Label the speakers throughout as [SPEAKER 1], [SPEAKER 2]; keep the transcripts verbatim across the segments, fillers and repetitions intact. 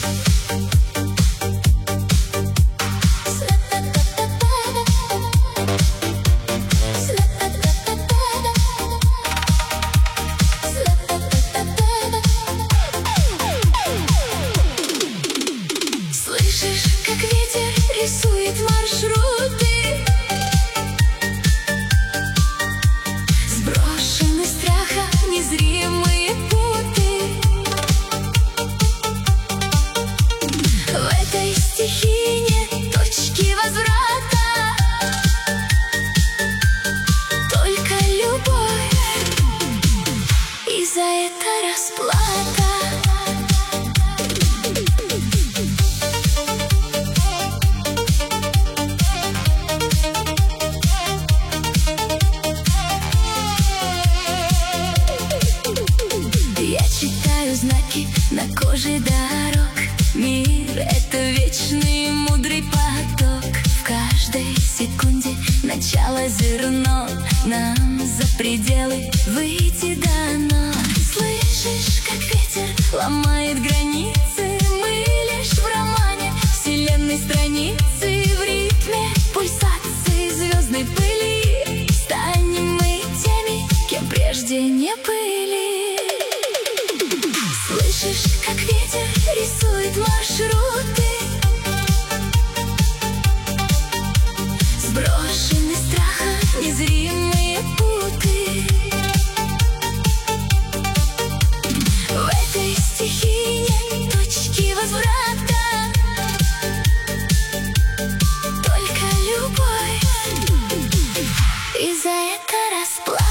[SPEAKER 1] Слышишь, как ветер рисует маршруты, сброшены страха незримые путы. В этой стихии нет точки возврата, только любовь, и за это расплата. Читаю знаки на коже дорог. Мир — это вечный и мудрый поток. В каждой секунде начало зерно. Нам за пределы выйти дано. Слышишь, как ветер ломает границы? Мы лишь в романе вселенной страницы. В ритме пульсации звездной пыли станем мы теми, кем прежде не были. Слышишь, как ветер рисует маршруты, сброшены страха незримые путы. В этой стихии нет точки возврата, только любовь, и за это расплата.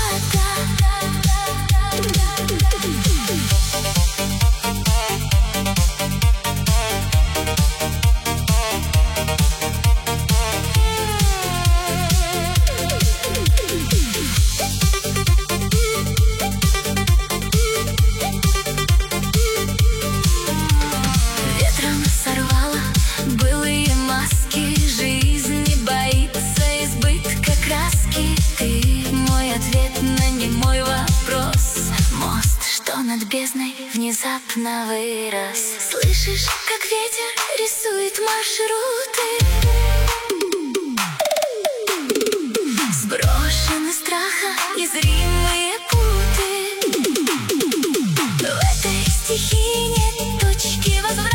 [SPEAKER 1] Над бездной внезапно вырос. Слышишь, как ветер рисует маршруты, сброшены страха незримые путы. В этой стихии нет точки возврата,